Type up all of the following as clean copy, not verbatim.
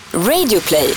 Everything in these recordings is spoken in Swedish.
Radioplay.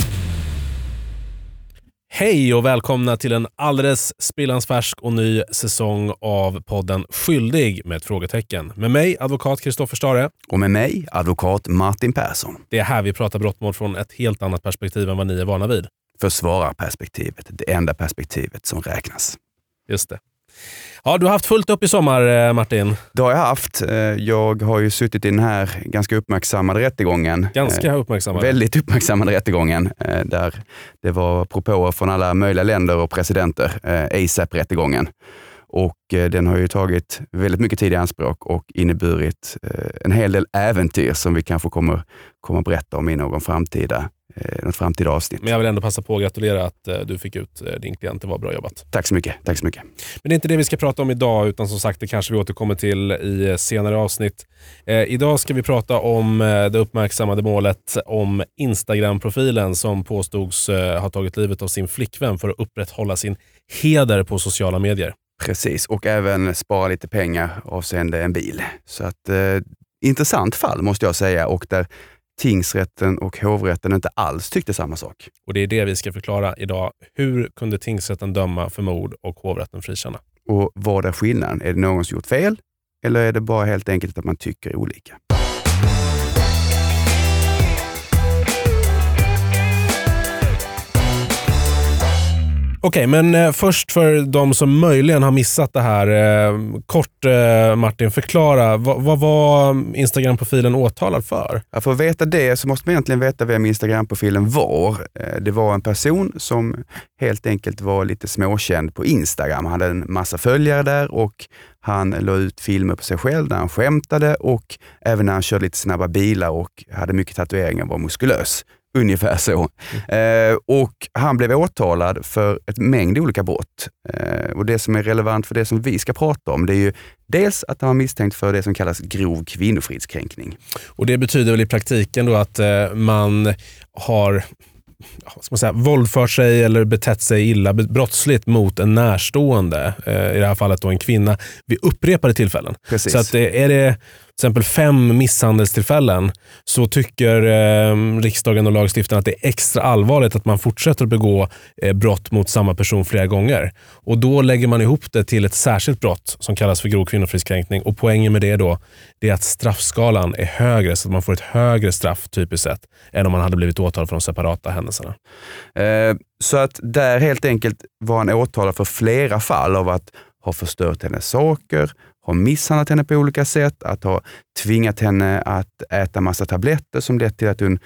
Hej och välkomna till en alldeles spillansfärsk och ny säsong av podden Skyldig med ett frågetecken. Med mig, advokat Kristoffer Stare. Och med mig, advokat Martin Persson. Det är här vi pratar brottmål från ett helt annat perspektiv än vad ni är vana vid. Försvararperspektivet, det enda perspektivet som räknas. Just det. Ja, du har haft fullt upp i sommar, Martin. Det har jag haft. Jag har ju suttit i den här ganska uppmärksammade rättegången. Väldigt uppmärksammade rättegången. Där det var propåer från alla möjliga länder och presidenter. ASAP-rättegången. Och den har ju tagit väldigt mycket tid i anspråk och inneburit en hel del äventyr som vi kanske kommer berätta om i något framtida avsnitt. Men jag vill ändå passa på att gratulera att du fick ut din klient. Det var bra jobbat. Tack så mycket. Men det är inte det vi ska prata om idag, utan som sagt det kanske vi återkommer till i senare avsnitt. Idag ska vi prata om det uppmärksammade målet om Instagram-profilen som påstods ha tagit livet av sin flickvän för att upprätthålla sin heder på sociala medier. Precis, och även spara lite pengar avseende en bil. Så att intressant fall måste jag säga, och där tingsrätten och hovrätten inte alls tyckte samma sak. Och det är det vi ska förklara idag. Hur kunde tingsrätten döma för mord och hovrätten frikänna? Och vad är skillnaden? Är det någon som gjort fel? Eller är det bara helt enkelt att man tycker olika? Okej, men först för de som möjligen har missat det här. Kort, Martin, förklara. Vad var Instagram-profilen åtalad för? Ja, för att veta det så måste man egentligen veta vem Instagram-profilen var. Det var en person som helt enkelt var lite småkänd på Instagram. Han hade en massa följare där och han la ut filmer på sig själv när han skämtade och även när han körde lite snabba bilar och hade mycket tatueringar och var muskulös. Ungefär så. Och han blev åtalad för ett mängd olika brott. Och det som är relevant för det som vi ska prata om, det är ju dels att han var misstänkt för det som kallas grov kvinnofridskränkning. Och det betyder väl i praktiken då att man har våldfört sig eller betett sig illa brottsligt mot en närstående, i det här fallet då en kvinna, vid upprepade tillfällen. Precis. Så att är det till exempel 5 misshandelstillfällen så tycker riksdagen och lagstiftaren att det är extra allvarligt att man fortsätter att begå brott mot samma person flera gånger. Och då lägger man ihop det till ett särskilt brott som kallas för grov kvinnofridskränkning, och poängen med det då det är att straffskalan är högre, så att man får ett högre straff typiskt sett än om man hade blivit åtalad för de separata händelserna. Så att där helt enkelt var han åtalad för flera fall av att ha förstört hennes saker, ha misshandlat henne på olika sätt, att ha tvingat henne att äta massa tabletter som lett till att hon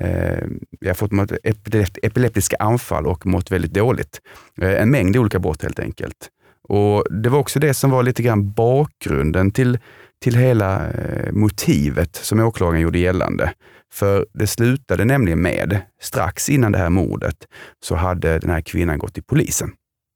fått epileptiska anfall och mått väldigt dåligt. En mängd olika brott helt enkelt. Och det var också det som var lite grann bakgrunden till hela motivet som åklagaren gjorde gällande. För det slutade nämligen med, strax innan det här mordet, så hade den här kvinnan gått till polisen.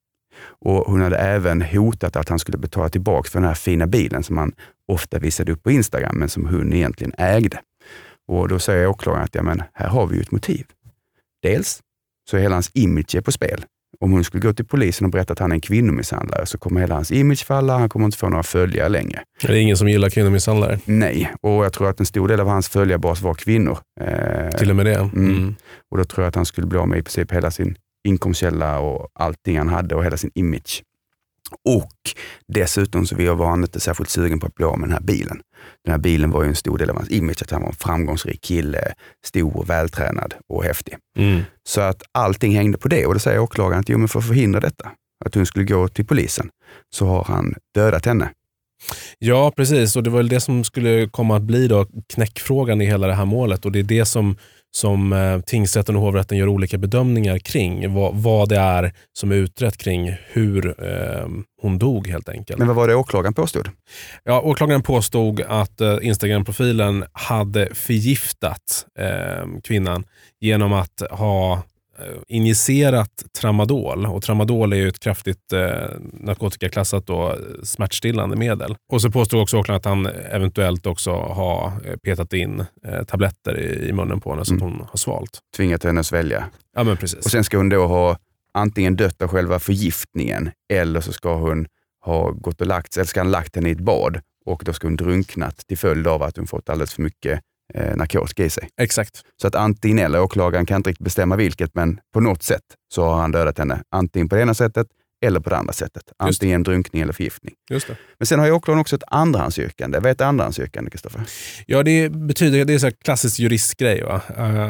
Och hon hade även hotat att han skulle betala tillbaka för den här fina bilen som han ofta visade upp på Instagram, men som hon egentligen ägde. Och då säger åklagaren att här har vi ju ett motiv. Dels så är hela hans image på spel. Om hon skulle gå till polisen och berätta att han är en kvinnomisshandlare så kommer hela hans image falla, han kommer inte få några följare längre. Det är ingen som gillar kvinnomisshandlare. Nej, och jag tror att en stor del av hans följarbas var kvinnor. Till och med det. Och då tror jag att han skulle bli av med i princip hela sin inkomstkälla och allting han hade och hela sin image. Och dessutom så var han inte särskilt sugen på att bli av med den här bilen. Den här bilen var ju en stor del av hans image, att han var en framgångsrik kille, stor, vältränad och häftig. Så att allting hängde på det, och då säger åklagaren att för att förhindra detta, att hon skulle gå till polisen, så har han dödat henne. Ja, precis. Och det var väl det som skulle komma att bli då knäckfrågan i hela det här målet, och det är det som tingsrätten och hovrätten gör olika bedömningar kring. Vad det är som är utrett kring hur hon dog helt enkelt. Men vad var det åklagaren påstod? Ja, åklagaren påstod att Instagram-profilen hade förgiftat kvinnan genom att ha injicerat tramadol, och tramadol är ju ett kraftigt narkotikaklassat då, smärtstillande medel. Och så påstod också åklagaren att han eventuellt också har petat in tabletter i munnen på henne så att hon har svalt. Tvingat henne att svälja. Ja, men precis. Och sen ska hon då ha antingen dött av själva förgiftningen, eller så ska hon ha gått och lagt henne i ett bad, och då ska hon drunknat till följd av att hon fått alldeles för mycket narkotika i sig. Exakt. Så att antingen eller, åklagaren kan inte riktigt bestämma vilket, men på något sätt så har han dödat henne. Antingen på det ena sättet eller på det andra sättet. Antingen drunkning eller förgiftning. Just det. Men sen har ju åklagaren också ett andrahandsyrkande. Vad är ett andrahandsyrkande, Kristoffer? Ja, det betyder, det är så här klassisk juristgrej. Va?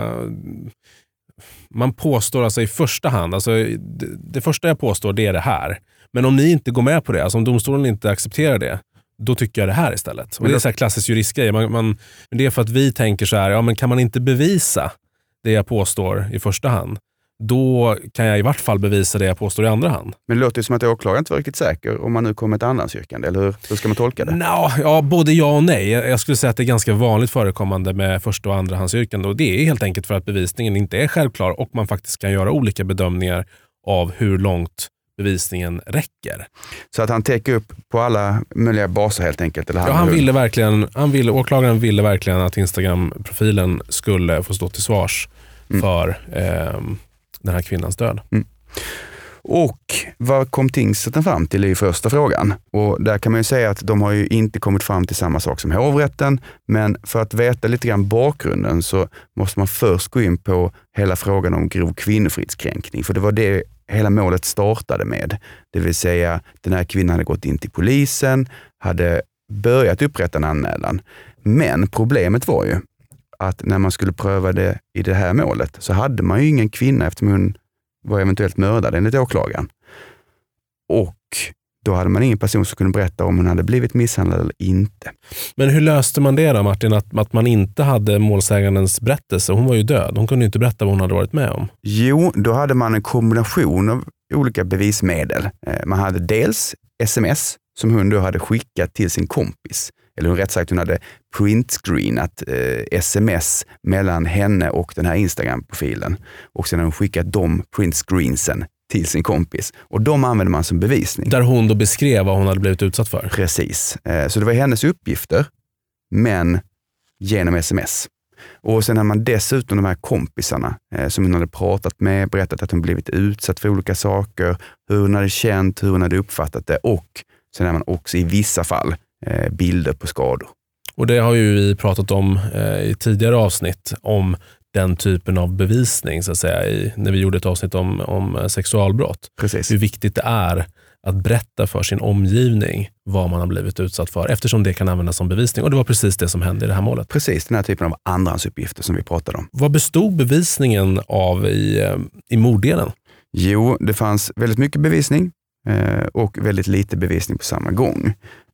Man påstår alltså i första hand, alltså det första jag påstår det är det här. Men om ni inte går med på det, alltså om domstolen inte accepterar det, då tycker jag det här istället. Och det är så här klassisk juristgrej. Det är för att vi tänker så här, ja men kan man inte bevisa det jag påstår i första hand, då kan jag i vart fall bevisa det jag påstår i andra hand. Men det låter ju som att åklagaren inte var riktigt säker om man nu kommer ett andrahandsyrkande, eller hur ska man tolka det? Ja, både ja och nej. Jag skulle säga att det är ganska vanligt förekommande med första och andrahandsyrkande, och det är helt enkelt för att bevisningen inte är självklar och man faktiskt kan göra olika bedömningar av hur långt bevisningen räcker. Så att han täcker upp på alla möjliga baser helt enkelt? Eller åklagaren ville verkligen att Instagram-profilen skulle få stå till svars för den här kvinnans död. Och vad kom tingsrätten fram till i första frågan? Och där kan man ju säga att de har ju inte kommit fram till samma sak som hovrätten, men för att veta lite grann bakgrunden så måste man först gå in på hela frågan om grov kvinnofridskränkning, för det var det hela målet startade med. Det vill säga, den här kvinnan hade gått in till polisen, hade börjat upprätta en anmälan. Men problemet var ju att när man skulle pröva det i det här målet så hade man ju ingen kvinna eftersom hon var eventuellt mördad enligt åklagaren. Och då hade man ingen person som kunde berätta om hon hade blivit misshandlad eller inte. Men hur löste man det då, Martin? Att man inte hade målsägandens berättelse? Hon var ju död. Hon kunde ju inte berätta vad hon hade varit med om. Jo, då hade man en kombination av olika bevismedel. Man hade dels sms som hon då hade skickat till sin kompis. Eller rätt sagt, hon hade printscreenat sms mellan henne och den här Instagram-profilen. Och sen hade hon skickat de printscreensen till sin kompis. Och de använde man som bevisning. Där hon då beskrev vad hon hade blivit utsatt för. Precis. Så det var hennes uppgifter, men genom sms. Och sen har man dessutom de här kompisarna som hon hade pratat med, berättat att hon blivit utsatt för olika saker, hur hon hade känt, hur hon hade uppfattat det, och sen har man också i vissa fall bilder på skador. Och det har ju vi pratat om i tidigare avsnitt, om den typen av bevisning så att säga, när vi gjorde ett avsnitt om sexualbrott. Precis. Hur viktigt det är att berätta för sin omgivning vad man har blivit utsatt för, eftersom det kan användas som bevisning. Och det var precis det som hände i det här målet. Precis, den här typen av andrahandsuppgifter som vi pratade om. Vad bestod bevisningen av i morddelen? Jo, det fanns väldigt mycket bevisning och väldigt lite bevisning på samma gång.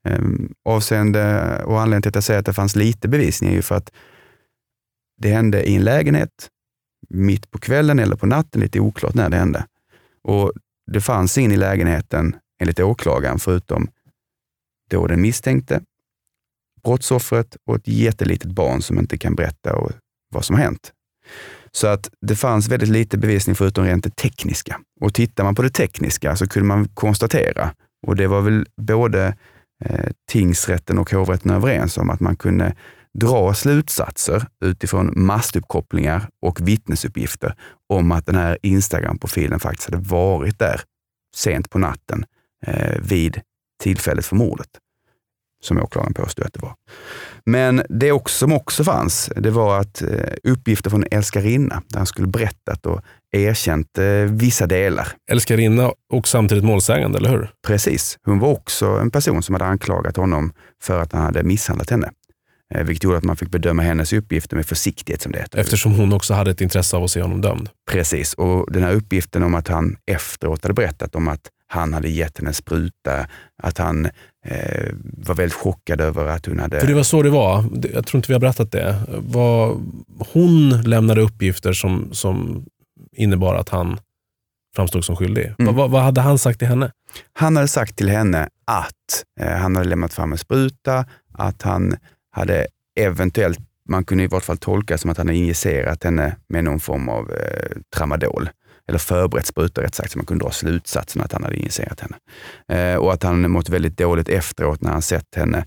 Avseende och anledningen till att jag säger att det fanns lite bevisning är ju för att det hände i en lägenhet mitt på kvällen eller på natten, lite oklart när det hände. Och det fanns ingen i lägenheten enligt åklagaren förutom då den misstänkte, brottsoffret och ett jättelitet barn som inte kan berätta vad som har hänt. Så att det fanns väldigt lite bevisning förutom rent det tekniska. Och tittar man på det tekniska så kunde man konstatera, och det var väl både tingsrätten och hovrätten överens om, att man kunde dra slutsatser utifrån massuppkopplingar och vittnesuppgifter om att den här Instagram-profilen faktiskt hade varit där sent på natten vid tillfället för mordet, som åklagaren påstod att det var. Men det som också fanns, det var att uppgifter från älskarinna, där han skulle berättat och erkänt vissa delar. Älskarinna och samtidigt målsägande, eller hur? Precis. Hon var också en person som hade anklagat honom för att han hade misshandlat henne. Vilket gjorde att man fick bedöma hennes uppgifter med försiktighet, som det heter. Eftersom hon också hade ett intresse av att se honom dömd. Precis, och den här uppgiften om att han efteråt hade berättat om att han hade gett henne spruta, att han var väldigt chockad över att hon hade... För det var så det var. Jag tror inte vi har berättat det. Hon lämnade uppgifter som innebar att han framstod som skyldig. Vad hade han sagt till henne? Han hade sagt till henne att han hade lämnat fram en spruta, att han hade eventuellt, man kunde i vart fall tolka som att han hade injicerat henne med någon form av tramadol. Eller förberett spruta, rätt sagt, så man kunde dra slutsatsen att han hade injicerat henne. Och att han mått väldigt dåligt efteråt när han sett henne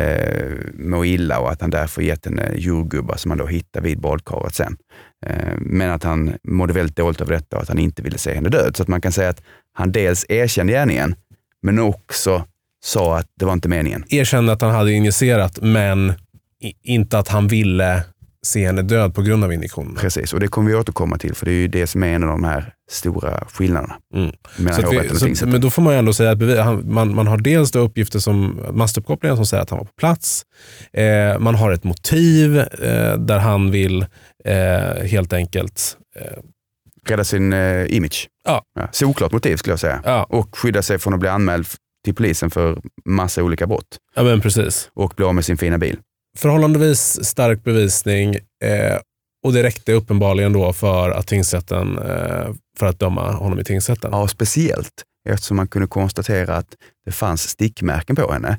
må illa, och att han därför gett henne jordgubbar som han då hittade vid badkaret sen. Men att han mådde väldigt dåligt över detta och att han inte ville se henne död. Så att man kan säga att han dels erkände gärningen, men också sa att det var inte meningen. Erkände att han hade injicerat, men inte att han ville se henne död på grund av injektionen. Precis, och det kommer vi återkomma till, för det är ju det som är en av de här stora skillnaderna. Men då får man ju ändå säga att man har dels då uppgifter som mastuppkopplingen som säger att han var på plats. Man har ett motiv där han vill helt enkelt rädda sin image. Ja. Såklart motiv skulle jag säga. Ja. Och skydda sig från att bli anmäld till polisen för massa olika brott. Ja, men precis. Och bli av med sin fina bil. Förhållandevis stark bevisning och det räckte uppenbarligen då för att tingsrätten för att döma honom i tingsrätten. Ja, speciellt eftersom man kunde konstatera att det fanns stickmärken på henne,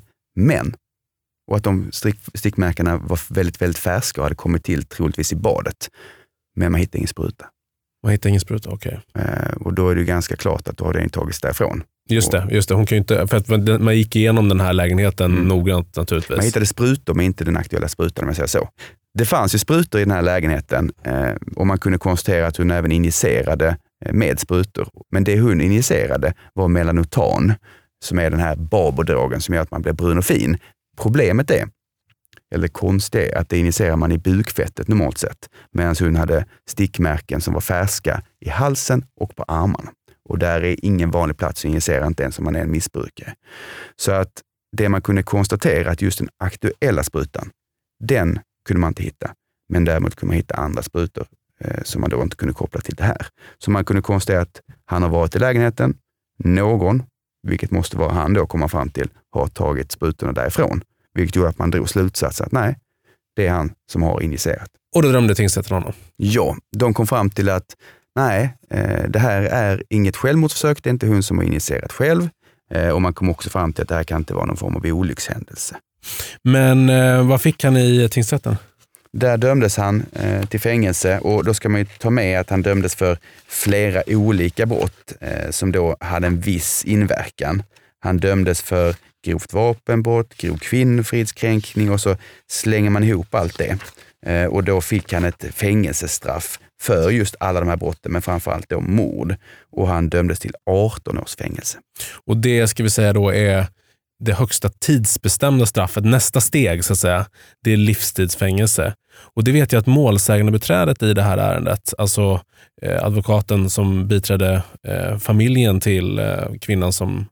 och att de stickmärkena var väldigt, väldigt färska och hade kommit till troligtvis i badet. Men man hittade ingen spruta. Man hittade ingen spruta, okej. Och då är det ganska klart att då har den tagits därifrån. Just det. Hon kan ju inte, för att man gick igenom den här lägenheten noggrant naturligtvis. Man hittade sprutor, men inte den aktuella sprutan om jag säger så. Det fanns ju sprutor i den här lägenheten och man kunde konstatera att hon även injicerade med sprutor. Men det hon injicerade var melanotan, som är den här barbodrogen som gör att man blir brun och fin. Problemet är, eller konst är, att det injicerar man i bukfettet normalt sett. Medan hon hade stickmärken som var färska i halsen och på armarna. Och där är ingen vanlig plats att injicera, inte ens om man är en missbrukare. Så att det man kunde konstatera att just den aktuella sprutan, den kunde man inte hitta. Men däremot kunde man hitta andra sprutor som man då inte kunde koppla till det här. Så man kunde konstatera att han har varit i lägenheten, någon, vilket måste vara han då, komma fram till, har tagit sprutorna därifrån. Vilket gjorde att man drog slutsatsen att nej, det är han som har injicerat. Och då dömde tingsrätten honom? Ja, de kom fram till att nej, det här är inget självmordsförsök, det är inte hon som har injicerat själv. Och man kom också fram till att det här kan inte vara någon form av olyckshändelse. Men vad fick han i tingsrätten? Där dömdes han till fängelse, och då ska man ju ta med att han dömdes för flera olika brott som då hade en viss inverkan. Han dömdes för grovt vapenbrott, grov kvinnofridskränkning, och så slänger man ihop allt det. Och då fick han ett fängelsestraff för just alla de här brotten, men framförallt då mord. Och han dömdes till 18 års fängelse. Och det ska vi säga då är det högsta tidsbestämda straffet. Nästa steg så att säga, det är livstidsfängelse. Och det vet jag att målsägandebiträdet i det här ärendet, alltså advokaten som biträdde familjen till kvinnan som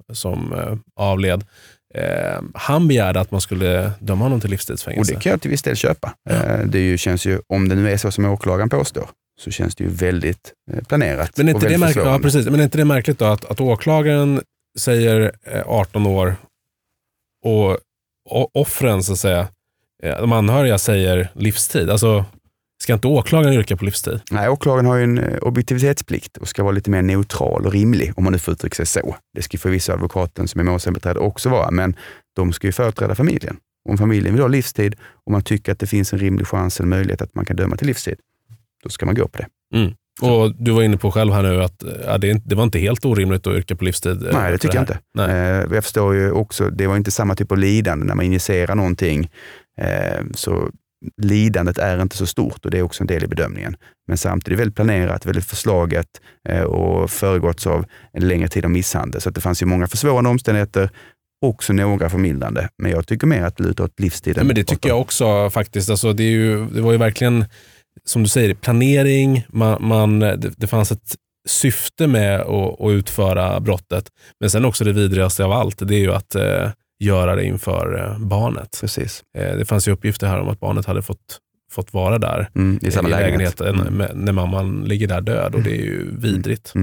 avled, han begärde att man skulle döma honom till livstidsfängelse. Och det kan jag till viss del köpa. Det känns ju, om det nu är så som åklagaren påstår, så känns det ju väldigt planerat. Men är inte, det märkligt, ja, precis. Men är inte det märkligt då att åklagaren säger 18 år och offren så att säga, de anhöriga säger livstid? Alltså, ska inte åklagaren yrka på livstid? Nej, åklagaren har ju en objektivitetsplikt och ska vara lite mer neutral och rimlig, om man nu får uttrycka sig så. Det ska för vissa advokaten som är målsägandebiträde också vara, men de ska ju företräda familjen. Om familjen vill ha livstid och man tycker att det finns en rimlig chans eller möjlighet att man kan döma till livstid, då ska man gå på det. Mm. Och du var inne på själv här nu att det var inte helt orimligt att yrka på livstid. Nej, det tycker jag inte. Jag förstår ju också, det var inte samma typ av lidande när man injicerar någonting. Så lidandet är inte så stort och det är också en del i bedömningen. Men samtidigt väldigt planerat, väldigt förslaget och föregåtts av en längre tid av misshandel. Så att det fanns ju många försvårande omständigheter, också några förmildrande. Men jag tycker mer att det lutar åt livstiden. Men det tycker jag också faktiskt. Alltså, det var ju verkligen, som du säger, planering. Det fanns ett syfte med att utföra brottet. Men sen också det vidrigaste av allt, det är ju att göra det inför barnet. Precis. Det fanns ju uppgifter här om att barnet hade fått vara där i samma lägenhet när mamman ligger där död, och det är ju vidrigt.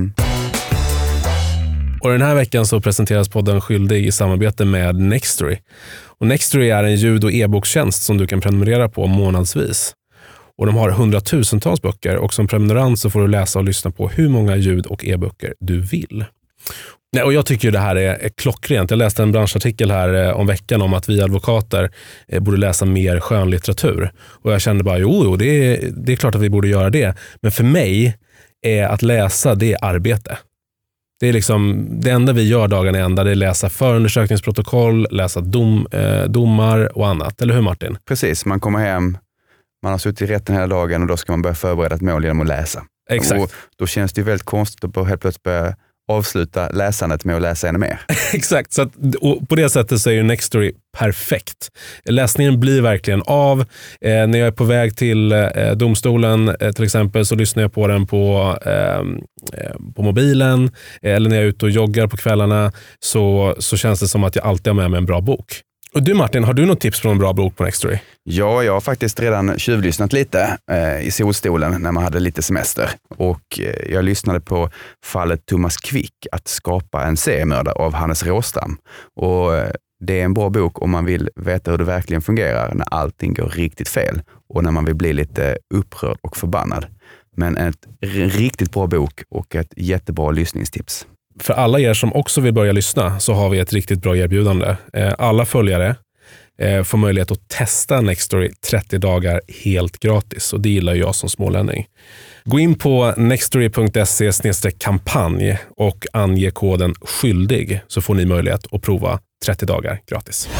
Och den här veckan så presenteras podden Skyldig i samarbete med Nextory. Och Nextory är en ljud- och e-bokstjänst som du kan prenumerera på månadsvis. Och de har hundratusentals böcker, och som prenumerant så får du läsa och lyssna på hur många ljud- och e-böcker du vill. Nej, och jag tycker det här är klockrent. Jag läste en branschartikel här om veckan om att vi advokater borde läsa mer skönlitteratur. Och jag kände bara, det är klart att vi borde göra det. Men för mig är att läsa, det är arbete. Det är liksom det enda vi gör dagen i ända, det är läsa förundersökningsprotokoll, läsa domar och annat. Eller hur, Martin? Precis, man kommer hem, man har suttit i rätten hela dagen och då ska man börja förbereda ett mål genom att läsa. Exakt. Och då känns det ju väldigt konstigt att helt plötsligt börja avsluta läsandet med att läsa ännu mer. Exakt, så att, och på det sättet så är ju Nextory perfekt. Läsningen blir verkligen av. När jag är på väg till domstolen till exempel så lyssnar jag på den på mobilen, eller när jag är ute och joggar på kvällarna så känns det som att jag alltid har med mig en bra bok. Och du Martin, har du något tips från en bra bok på Nextory? Ja, jag har faktiskt redan tjuvlyssnat lite i solstolen när man hade lite semester. Och jag lyssnade på fallet Thomas Quick, att skapa en seriemördare av Hannes Råstam. Och det är en bra bok om man vill veta hur det verkligen fungerar när allting går riktigt fel och när man vill bli lite upprörd och förbannad. Men en riktigt bra bok och ett jättebra lyssningstips. För alla er som också vill börja lyssna så har vi ett riktigt bra erbjudande. Alla följare får möjlighet att testa Nextory 30 dagar helt gratis, och det gillar jag som smålänning. Gå in på nextory.se/kampanj och ange koden skyldig så får ni möjlighet att prova 30 dagar gratis.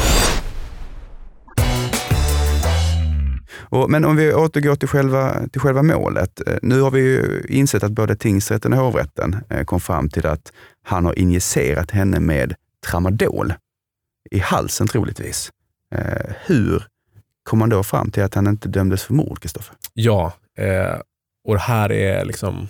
Men om vi återgår till själva målet. Nu har vi ju insett att både tingsrätten och hovrätten kom fram till att han har injicerat henne med tramadol i halsen troligtvis. Hur kom man då fram till att han inte dömdes för mord, Kristoffer? Ja, och det här är liksom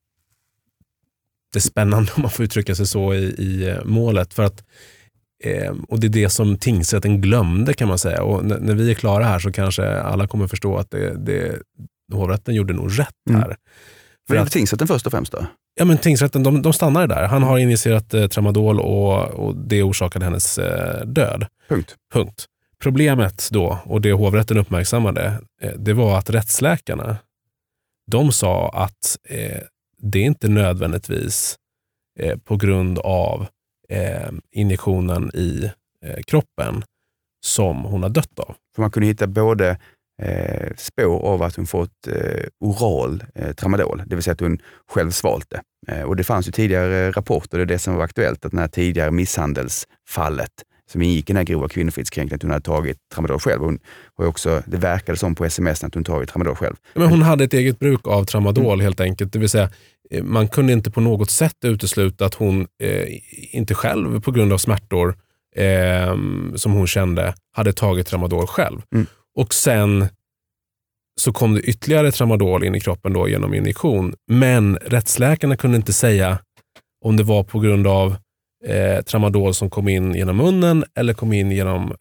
det är spännande om man får uttrycka sig så i målet, för att och det är det som tingsrätten glömde, kan man säga. Och när vi är klara här så kanske alla kommer förstå att hovrätten gjorde nog rätt här. För att tingsrätten först och främst då? Ja, men tingsrätten, de stannar där. Han har injicerat tramadol och det orsakade hennes död. Punkt. Problemet då, och det hovrätten uppmärksammade, det var att rättsläkarna, de sa att det är inte nödvändigtvis på grund av injektionen i kroppen som hon har dött av. För man kunde hitta både spår av att hon fått oral tramadol, det vill säga att hon själv svalt det. Och det fanns ju tidigare rapporter, det är det som var aktuellt, att den här tidigare misshandelsfallet som ingick i den här grova kvinnofridskränkningen, att hon hade tagit tramadol själv. Hon var också, det verkade som på sms att hon tagit tramadol själv. Men hon hade ett eget bruk av tramadol helt enkelt, det vill säga man kunde inte på något sätt utesluta att hon inte själv på grund av smärtor som hon kände hade tagit tramadol själv. Och sen så kom det ytterligare tramadol in i kroppen då genom injektion, men rättsläkarna kunde inte säga om det var på grund av tramadol som kom in genom munnen eller kom in genom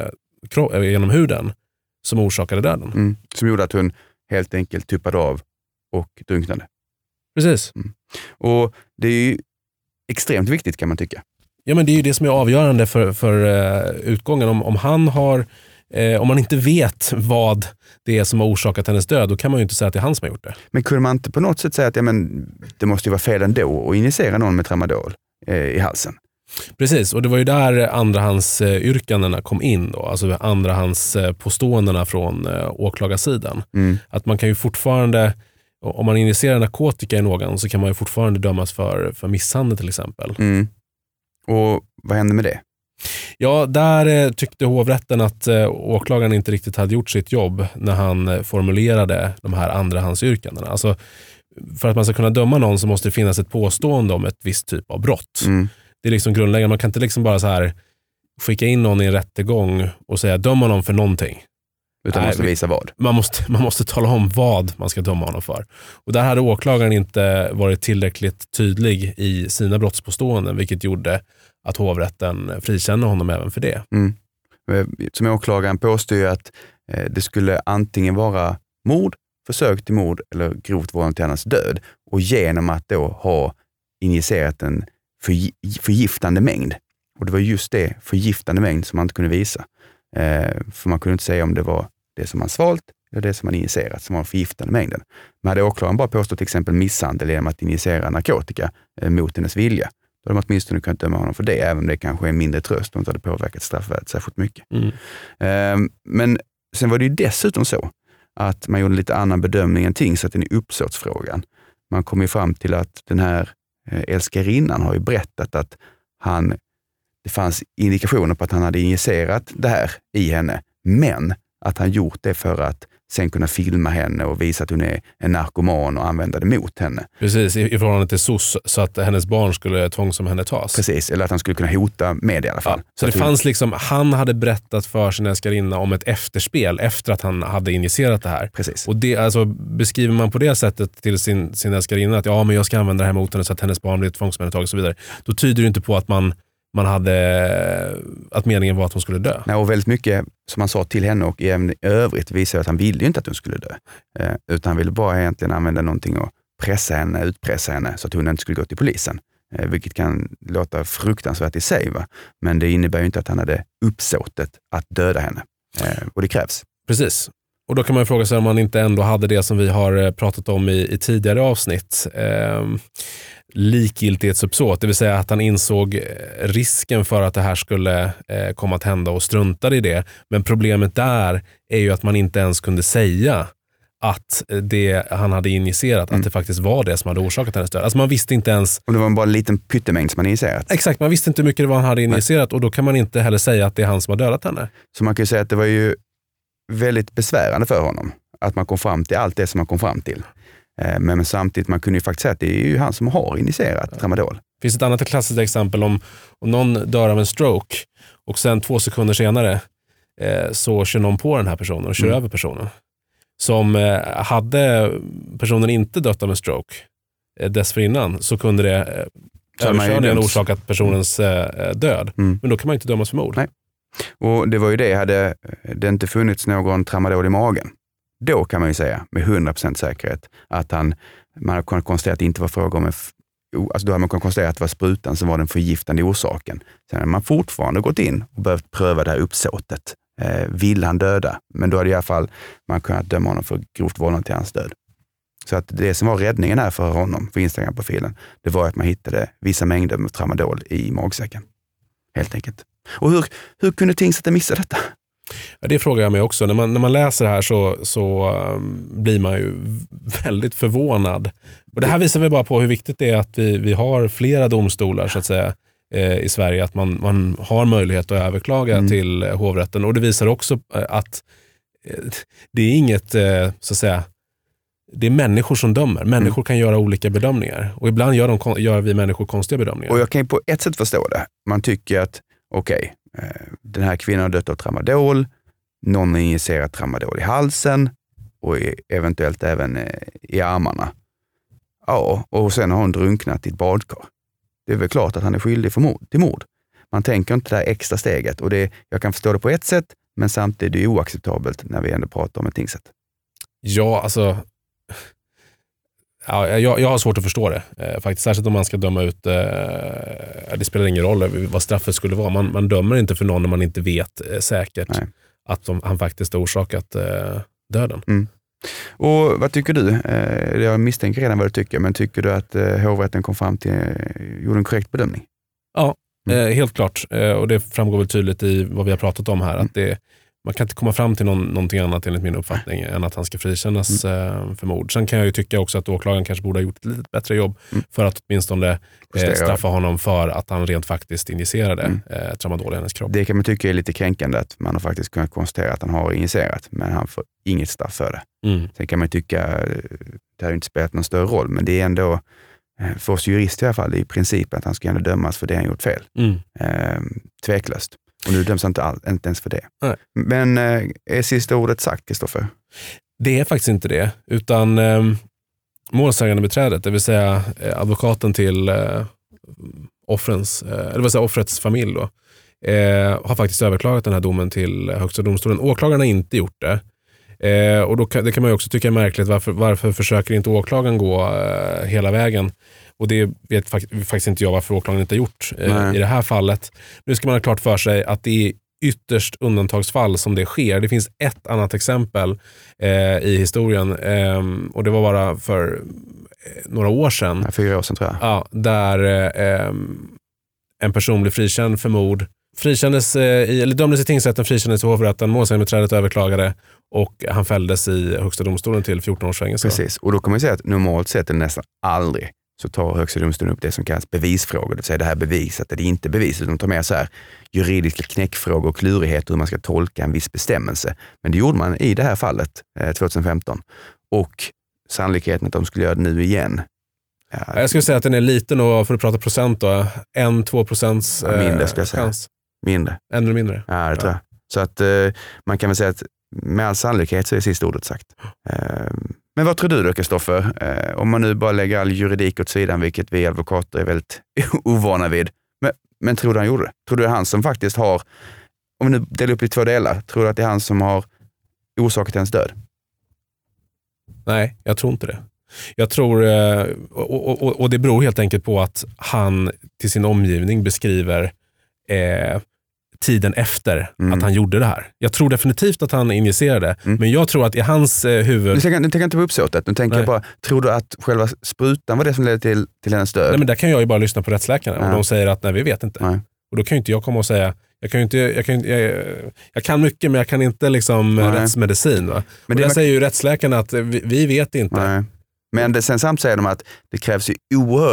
huden som orsakade döden. Som gjorde att hon helt enkelt tuppade av och drunknade. Precis. Och det är ju extremt viktigt, kan man tycka. Ja, men det är ju det som är avgörande för utgången. Om man inte vet vad det är som har orsakat hennes död, då kan man ju inte säga att det är han som har gjort det. Men kunde man inte på något sätt säga att det måste ju vara fel ändå att injicera någon med tramadol i halsen? Precis, och det var ju där andrahandsyrkandena kom in då, alltså andrahandspåståendena från åklagarsidan. Att man kan ju fortfarande, om man injicerar narkotika i någon, så kan man ju fortfarande dömas för misshandel till exempel. Och vad hände med det? Ja, där tyckte hovrätten att åklagaren inte riktigt hade gjort sitt jobb när han formulerade de här andrahandsyrkandena. Alltså, för att man ska kunna döma någon så måste det finnas ett påstående om ett visst typ av brott. Det är liksom grundläggande. Man kan inte liksom bara så här skicka in någon i en rättegång och säga döma någon för någonting. Utan man måste visa vad. Man måste tala om vad man ska döma honom för. Och där hade åklagaren inte varit tillräckligt tydlig i sina brottspåståenden, vilket gjorde att hovrätten frikände honom även för det. Som åklagaren påstår ju att det skulle antingen vara mord, försök till mord eller grovt vållande till annans död. Och genom att då ha injicerat en förgiftande mängd. Och det var just det, förgiftande mängd, som man inte kunde visa. För man kunde inte säga om det var det som man svalt eller det som man injicerat som var förgiftande mängden. Men hade åklagaren bara påstått till exempel misshandel genom att injicera narkotika mot hennes vilja, då hade man åtminstone kunnat döma honom för det, även om det kanske är en mindre tröst och inte hade påverkat straffvärdet särskilt mycket. Men sen var det ju dessutom så att man gjorde lite annan bedömning än tingsrätten i uppsåtsfrågan. Man kom ju fram till att den här älskarinnan har ju berättat att det fanns indikationer på att han hade injicerat det här i henne, men att han gjort det för att sen kunna filma henne och visa att hon är en narkoman och använda det mot henne. Precis, i förhållande till SOS, så att hennes barn skulle tvångsomhändertas. Precis, eller att han skulle kunna hota med det i alla fall. Ja, så det fanns liksom, han hade berättat för sin älskarinna om ett efterspel efter att han hade injicerat det här. Precis. Och det, alltså, beskriver man på det sättet till sin älskarinna att ja, men jag ska använda det här mot henne så att hennes barn blir tvångsomhändertaget och så vidare. Då tyder det inte på att man hade, att meningen var att hon skulle dö. Nej, och väldigt mycket som han sa till henne och även i övrigt visar att han ville ju inte att hon skulle dö. Utan han ville bara egentligen använda någonting och utpressa henne så att hon inte skulle gå till polisen. Vilket kan låta fruktansvärt i sig. Va? Men det innebär ju inte att han hade uppsåtet att döda henne. Och det krävs. Precis. Och då kan man ju fråga sig om man inte ändå hade det som vi har pratat om i tidigare avsnitt. Likgiltighetsuppsåt, det vill säga att han insåg risken för att det här skulle komma att hända och struntade i det. Men problemet där är ju att man inte ens kunde säga att det han hade injicerat, att det faktiskt var det som hade orsakat hennes död. Alltså man visste inte ens... Och det var bara en liten pyttemängd som han injicerat. Exakt, man visste inte hur mycket det var han hade injicerat och då kan man inte heller säga att det är han som har dödat henne. Så man kan ju säga att det var ju väldigt besvärande för honom att man kom fram till allt det som man kom fram till. Men samtidigt, man kunde ju faktiskt säga att det är ju han som har injicerat tramadol. Det finns ett annat klassiskt exempel om någon dör av en stroke och sen 2 sekunder senare så kör någon på den här personen och kör över personen. Som hade personen inte dött av en stroke dessförinnan så kunde det överkörningen orsakat personens död. Men då kan man inte dömas för mord. Nej. Och det var ju det, hade det inte funnits någon tramadol i magen, då kan man ju säga med 100% säkerhet att man har kunnat konstatera att det inte var fråga om då har man kunnat konstatera att det var sprutan som var den förgiftande orsaken. Sen har man fortfarande gått in och behövt pröva det här uppsåtet. Vill han döda? Men då hade i alla fall man kunnat döma honom för grovt vållande till hans död. Så att det som var räddningen här för honom, för Instagram-profilen, det var att man hittade vissa mängder med tramadol i magsäcken. Helt enkelt. Och hur kunde tingsrätten missa detta? Ja, det frågar jag mig också. När man läser det här så blir man ju väldigt förvånad. Och det här visar väl bara på hur viktigt det är att vi har flera domstolar så att säga i Sverige. Att man har möjlighet att överklaga till hovrätten. Och det visar också att det är inget, så att säga, det är människor som dömer. Människor kan göra olika bedömningar. Och ibland gör vi människor konstiga bedömningar. Och jag kan ju på ett sätt förstå det. Man tycker att okej, den här kvinnan har dött av tramadol, någon har injicerat tramadol i halsen och eventuellt även i armarna. Ja, och sen har hon drunknat i ett badkar. Det är väl klart att han är skyldig till mord. Man tänker inte det här extra steget och jag kan förstå det på ett sätt, men samtidigt är det oacceptabelt när vi ändå pratar om ett tingsrätt. Ja, alltså... Ja, jag har svårt att förstå det. Faktiskt, särskilt om man ska döma ut... det spelar ingen roll vad straffet skulle vara. Man dömer inte för någon när man inte vet säkert att han faktiskt har orsakat döden. Mm. Och vad tycker du? Jag misstänker redan vad du tycker, men tycker du att hovrätten kom fram till gjorde en korrekt bedömning? Ja, helt klart. Och det framgår väl tydligt i vad vi har pratat om här. Att man kan inte komma fram till någonting annat enligt min uppfattning än att han ska frikännas för mord. Sen kan jag ju tycka också att åklagaren kanske borde ha gjort ett lite bättre jobb för att åtminstone straffa honom för att han rent faktiskt injicerade tramadol i hennes kropp. Det kan man tycka är lite kränkande att man har faktiskt kunnat konstatera att han har injicerat, men han får inget straff för det. Sen kan man tycka det har ju inte spelat någon större roll, men det är ändå för oss jurister i alla fall, det är i princip att han ska ändå dömas för det han gjort fel. Tveklöst. Och nu döms han inte ens för det. Nej. Men är sista ordet sagt, Kristoffer? Det är faktiskt inte det. Utan målsägandebiträdet, det vill säga advokaten till offrets familj då, har faktiskt överklagat den här domen till Högsta domstolen. Åklagaren har inte gjort det. Och det kan man ju också tycka är märkligt. Varför försöker inte åklagaren gå hela vägen? Och det vet faktiskt inte jag varför åklagaren inte har gjort i det här fallet. Nu ska man ha klart för sig att det är ytterst undantagsfall som det sker. Det finns ett annat exempel i historien och det var bara för några år sedan. 4 år sedan tror jag. Ja, där en person blev frikänd för mord. Dömdes i tingsrätten, frikändes i hovrätten, målsägandebiträdet överklagade och han fälldes i Högsta domstolen till 14 års fängelse. Precis, och då kan man säga att normalt sett är det nästan aldrig så tar Högsta domstolen upp det som kallas bevisfrågor. Det vill säga det här bevisat, det är inte bevisat. De tar med så här juridiska knäckfrågor och klurigheter hur man ska tolka en viss bestämmelse. Men det gjorde man i det här fallet 2015. Och sannolikheten att de skulle göra det nu igen. Ja. Jag skulle säga att den är liten, och för att prata procent då, 1-2% mindre skulle jag säga. chans. Mindre. Ännu mindre. Ja, det tror jag. Så att man kan väl säga att med all sannolikhet så är sista ordet sagt. Men vad tror du då, Kristoffer? Om man nu bara lägger all juridik åt sidan, vilket vi advokater är väldigt ovana vid. Men tror du han gjorde det? Tror du det är han som faktiskt har, om vi nu delar upp i 2 delar, tror du att det är han som har orsakat hennes död? Nej, jag tror inte det. Jag tror, och det beror helt enkelt på att han till sin omgivning beskriver tiden efter att han gjorde det här. Jag tror definitivt att han injicerade, men jag tror att i hans huvud... Du tänker inte på uppsåtet, du tänker bara, tror du att själva sprutan var det som ledde till hennes död? Nej, men där kan jag ju bara lyssna på rättsläkarna och de säger att nej, vi vet inte. Nej. Och då kan ju inte jag komma och säga, jag kan mycket, men jag kan inte liksom rättsmedicin. Va? Men där säger ju rättsläkarna att vi vet inte. Nej. Men sen samt säger de att det krävs ju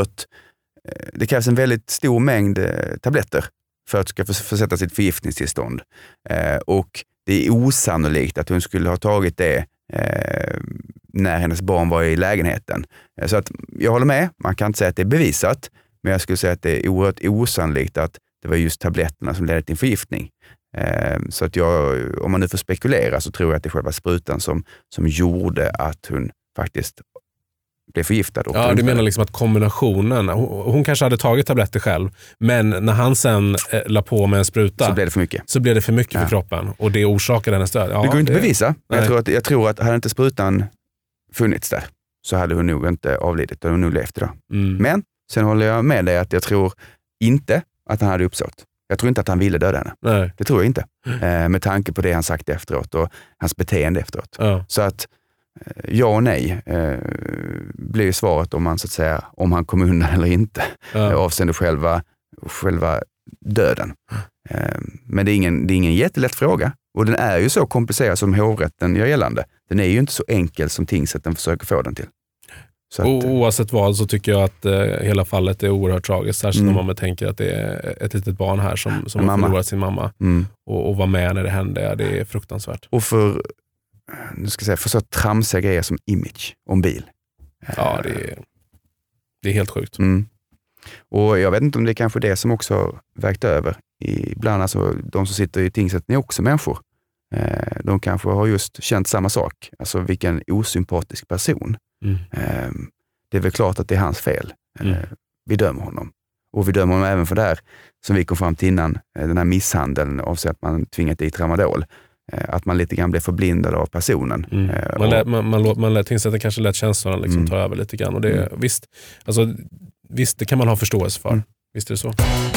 det krävs en väldigt stor mängd tabletter för att ska försätta sitt förgiftningstillstånd. Och det är osannolikt att hon skulle ha tagit det när hennes barn var i lägenheten. Så att jag håller med, man kan inte säga att det är bevisat, men jag skulle säga att det är oerhört osannolikt att det var just tabletterna som ledde till en förgiftning. Så att om man nu får spekulera, så tror jag att det är själva sprutan som gjorde att hon faktiskt blev förgiftad. Ja, du menar liksom att kombinationen, hon kanske hade tagit tabletter själv, men när han sen la på med en spruta så blev det för mycket för kroppen, och det orsakade hennes död. Ja, det går inte att bevisa. Jag tror att hade inte sprutan funnits där, så hade hon nog inte avlidit, och hon nog levt idag. Men sen håller jag med dig att jag tror inte att han hade uppsåt. Jag tror inte att han ville döda henne. Nej. Det tror jag inte. Med tanke på det han sagt efteråt och hans beteende efteråt. Ja. Så att ja och nej blir ju svaret om han kom undan eller inte. Avseende själva döden. Men det är ingen jättelätt fråga. Och den är ju så komplicerad som hovrätten gör gällande. Den är ju inte så enkel som tingsrätten försöker få den till. Oavsett vad så tycker jag att hela fallet är oerhört tragiskt. Särskilt om man tänker att det är ett litet barn här som har förlorat sin mamma. Och var med när det hände. Det är fruktansvärt. Och för så tramsiga grejer som image om bil. Ja, det är helt sjukt. Och jag vet inte om det är kanske det som också vägt över. Ibland alltså, de som sitter i tingsrätten är också människor. De kanske har just känt samma sak. Alltså vilken osympatisk person. Det är väl klart att det är hans fel. Vi dömer honom. Och vi dömer honom även för det här som vi kom fram till innan. Den här misshandeln avser att man tvingat dit tramadol. Att man lite grann blev förblindad av personen. Tingsrätten kanske lät känslorna liksom ta över lite grann. Och det, visst, det kan man ha förståelse för. Visst är det så.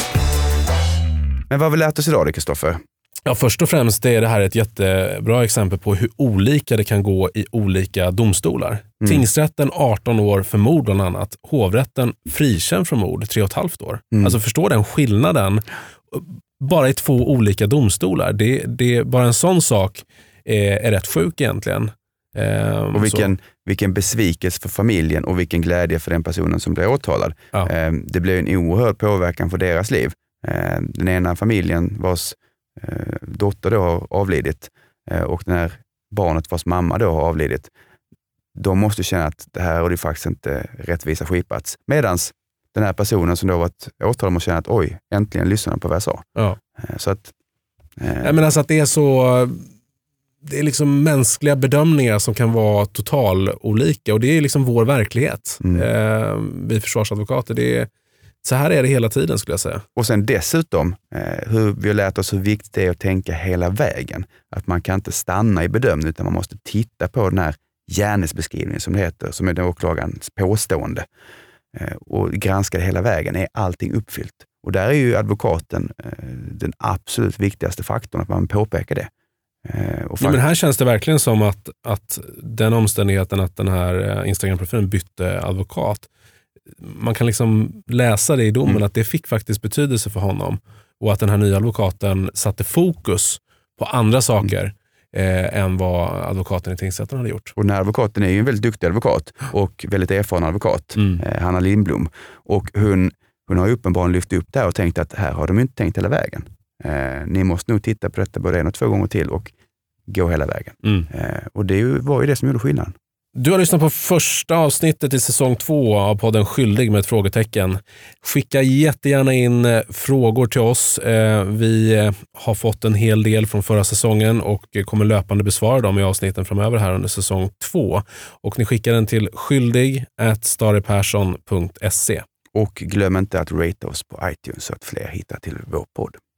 Men vad har vi lärt oss idag, Kristoffer? Ja, först och främst är det här ett jättebra exempel på hur olika det kan gå i olika domstolar. Tingsrätten 18 år för mord bland annat. Hovrätten frikänd från mord 3,5 år. Alltså förstå den skillnaden. Bara i 2 olika domstolar. Det bara en sån sak är rätt sjuk egentligen. Och vilken besvikelse för familjen och vilken glädje för den personen som blir åtalad. Ja. Det blev en oerhörd påverkan för deras liv. Den ena familjen vars dotter då har avlidit och den här barnet vars mamma då har avlidit. De måste känna att det här har det faktiskt inte rättvisa skipats. Medans den här personen som då varit åtalad måste känna att oj, äntligen lyssnar på vad jag sa. Ja. Så att... Jag menar alltså att det är så... Det är liksom mänskliga bedömningar som kan vara total olika, och det är liksom vår verklighet. Vi försvarsadvokater, så här är det hela tiden, skulle jag säga. Och sen dessutom, hur vi har lärt oss hur viktigt det är att tänka hela vägen. Att man kan inte stanna i bedömning, utan man måste titta på den här gärningsbeskrivningen som det heter, som är den åklagarens påstående. Och granska det hela vägen. Är allting uppfyllt? Och där är ju advokaten den absolut viktigaste faktorn, att man påpekar det. Men här känns det verkligen som att den omständigheten att den här Instagram-profilen bytte advokat, man kan liksom läsa det i domen att det fick faktiskt betydelse för honom, och att den här nya advokaten satte fokus på andra saker än vad advokaten i tingsrätten hade gjort. Och den här advokaten är ju en väldigt duktig advokat och väldigt erfaren advokat, Hanna Lindblom. Och hon har ju uppenbarligen lyft upp det här och tänkt att här har de inte tänkt hela vägen. Ni måste nog titta på detta både 1 och 2 gånger till och gå hela vägen. Och det var ju det som gjorde skillnaden. Du har lyssnat på första avsnittet i säsong 2 av podden Skyldig med ett frågetecken. Skicka jättegärna in frågor till oss. Vi har fått en hel del från förra säsongen och kommer löpande besvara dem i avsnitten framöver här under säsong 2. Och ni skickar den till skyldig@starepersson.se. Och glöm inte att rate oss på iTunes så att fler hittar till vår podd.